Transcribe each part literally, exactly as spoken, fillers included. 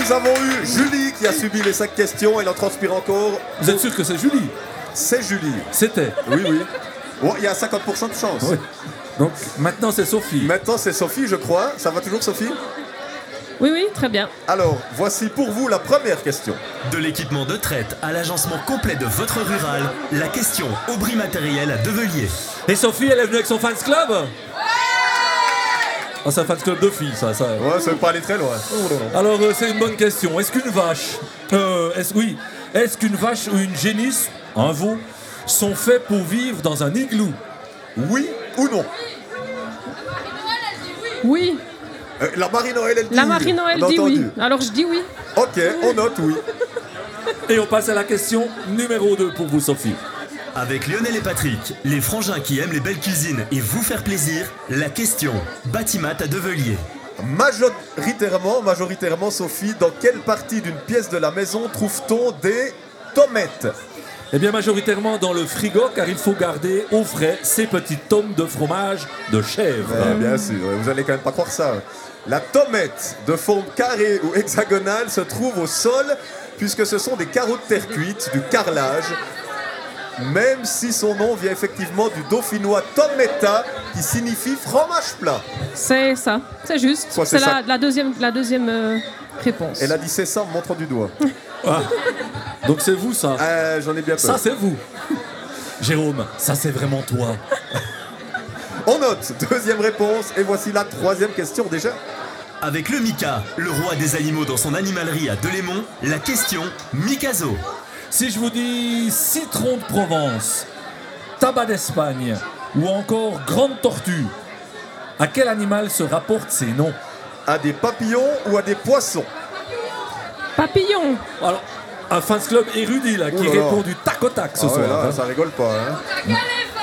Nous avons eu Julie qui a subi les cinq questions. Elle en transpire encore. Vous êtes sûr que c'est Julie? C'est Julie. C'était. Oui, oui. Bon, il y a cinquante pour cent de chance. Oui. Donc maintenant c'est Sophie. Maintenant c'est Sophie, je crois. Ça va toujours, Sophie? Oui, oui, très bien. Alors, voici pour vous la première question. De l'équipement de traite à l'agencement complet de votre rural, la question Aubry Matériel à Develier. Et Sophie, elle est venue avec son fans club? Ouais. Ah, c'est un fans club de filles, ça. ça. Ouais, ça veut pas aller très loin. Alors, euh, c'est une bonne question. Est-ce qu'une vache, euh, est-ce, oui, est-ce qu'une vache ou une génisse, un veau, sont faits pour vivre dans un igloo? Oui ou non? Oui. Euh, la Marie-Noël, elle dit La oui. Marie-Noël On a dit oui. entendu. Alors je dis oui. Ok, on note oui. Et on passe à la question numéro deux pour vous, Sophie. Avec Lionel et Patrick, les frangins qui aiment les belles cuisines et vous faire plaisir, la question Batimat à Develier. Majoritairement, majoritairement, Sophie, dans quelle partie d'une pièce de la maison trouve-t-on des tomates? Eh bien, majoritairement dans le frigo, car il faut garder au frais ces petites tomes de fromage de chèvre. Ouais, bien sûr, vous allez quand même pas croire ça. La tomate de forme carrée ou hexagonale se trouve au sol, puisque ce sont des carreaux de terre cuite, du carrelage, même si son nom vient effectivement du dauphinois tometa, qui signifie fromage plat. C'est ça, c'est juste. Quoi, c'est c'est ça la, la deuxième, la deuxième euh, réponse. Elle a dit c'est ça en me montrant du doigt. Ah. Donc c'est vous, ça? Euh, J'en ai bien peur. Ça, c'est vous. Jérôme, ça, c'est vraiment toi. On note, deuxième réponse, et voici la troisième question déjà. Avec le Mika, le roi des animaux dans son animalerie à Delémont, la question Mikazo. Si je vous dis citron de Provence, tabac d'Espagne ou encore grande tortue, à quel animal se rapportent ces noms? À des papillons ou à des poissons? Papillon. Alors, un fans club érudit là, qui Ouh là là. répond du tac au tac ce Ah ouais, soir. là, hein. ça rigole pas. Hein.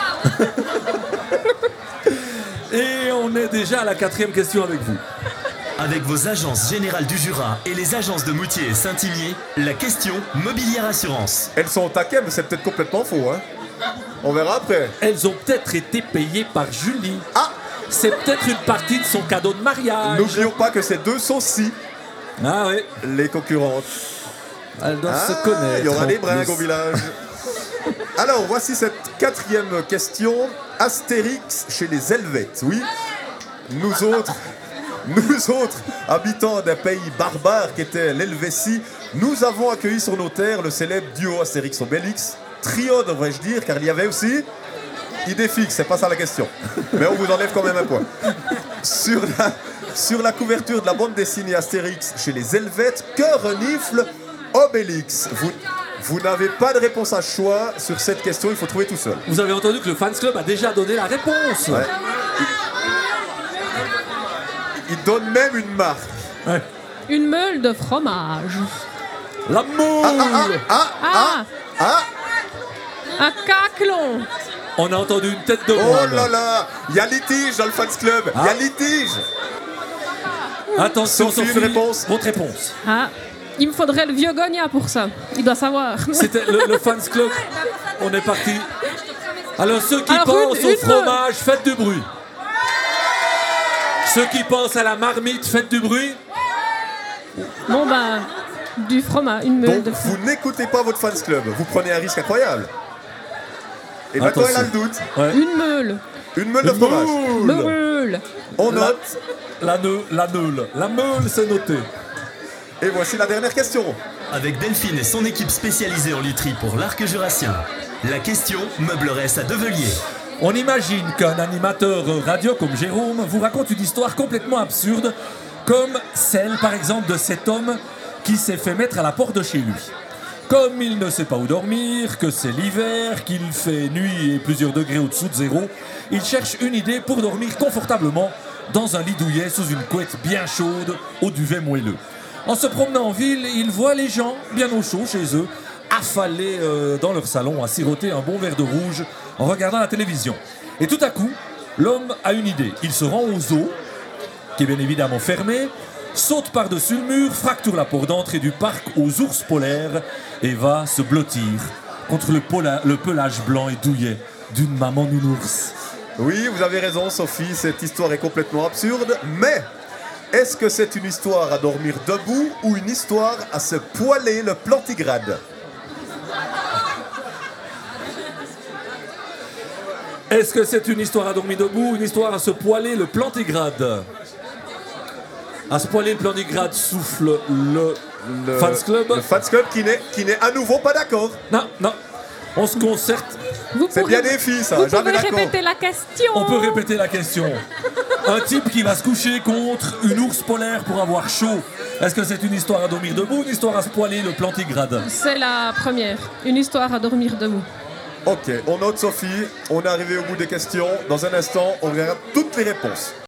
Et on est déjà à la quatrième question avec vous. Avec vos agences générales du Jura et les agences de Moutier et Saint-Imier, la question Mobilière Assurance. Elles sont au taquet, mais c'est peut-être complètement faux. Hein. On verra après. Elles ont peut-être été payées par Julie. Ah, C'est peut-être une partie de son cadeau de mariage. n'oublions pas que ces deux sont aussi Ah oui, les concurrentes. elles doivent Ah, se connaître. il y aura en des bringues plus. au village. Alors, voici cette quatrième question. Astérix chez les Helvètes, oui. Nous autres, nous autres, habitants d'un pays barbare qui était l'Helvétie, nous avons accueilli sur nos terres le célèbre duo Astérix-Obélix. Trio, devrais-je dire, car il y avait aussi idée fixe, c'est pas ça la question. Mais on vous enlève quand même un point. Sur la, sur la couverture de la bande dessinée Astérix chez les Helvètes, que renifle Obélix? Vous, vous n'avez pas de réponse à choix sur cette question, il faut trouver tout seul. Vous avez entendu que le fans club a déjà donné la réponse. Ouais. Il, il donne même une marque. Ouais. Une meule de fromage. La moule. Ah, ah, Ah, ah, un caclon. On a entendu une tête de oh moine. là là, il y a litige dans le fans club, il y a Ah. litige. Attention, Sophie, Sophie, une réponse. votre réponse. Ah, il me faudrait le vieux Gonia pour ça. Il doit savoir. C'était le, le fans club. On est parti. Alors ceux qui Alors, pensent une- au une- fromage, faites du bruit. Ceux qui pensent à la marmite, faites du bruit. Bon ben, du fromage, une meule Donc de vous n'écoutez pas votre fans club, vous prenez un risque incroyable. Et maintenant elle a le Attention. doute. Ouais. Une meule. Une meule de fromage. Meule. On La- note. La neule, la neule. La meule, c'est noté. Et voici la dernière question. Avec Delphine et son équipe spécialisée en literie pour l'arc jurassien, la question Meubleresse à Develier. On imagine qu'un animateur radio comme Jérôme vous raconte une histoire complètement absurde, comme celle par exemple de cet homme qui s'est fait mettre à la porte de chez lui. Comme il ne sait pas où dormir, que c'est l'hiver, qu'il fait nuit et plusieurs degrés au-dessous de zéro, il cherche une idée pour dormir confortablement dans un lit douillet sous une couette bien chaude au duvet moelleux. En se promenant en ville, il voit les gens bien au chaud chez eux, affalés euh, dans leur salon à siroter un bon verre de rouge en regardant la télévision. Et tout à coup, l'homme a une idée. Il se rend aux eaux, qui est bien évidemment fermé, saute par-dessus le mur, fracture la porte d'entrée du parc aux ours polaires et va se blottir contre le, pola- le pelage blanc et douillet d'une maman nounours. Oui, vous avez raison Sophie, cette histoire est complètement absurde, mais Est-ce que c'est une histoire à dormir debout ou une histoire à se poiler le plantigrade? Est-ce que c'est une histoire à dormir debout ou une histoire à se poiler le plantigrade? À se poiler le plantigrade souffle le, Le fans club. Le fans club qui n'est qui n'est à nouveau pas d'accord. Non, non. On se concerte. Vous C'est pourrez- bien des filles, ça. Vous Jamais pouvez d'accord. répéter la question. On peut répéter la question. Un type qui va se coucher contre une ours polaire pour avoir chaud. Est-ce que c'est une histoire à dormir debout ou une histoire à se poiler le plantigrade? C'est la première. Une histoire à dormir debout. Ok, on note Sophie. On est arrivé au bout des questions. Dans un instant, on verra toutes les réponses.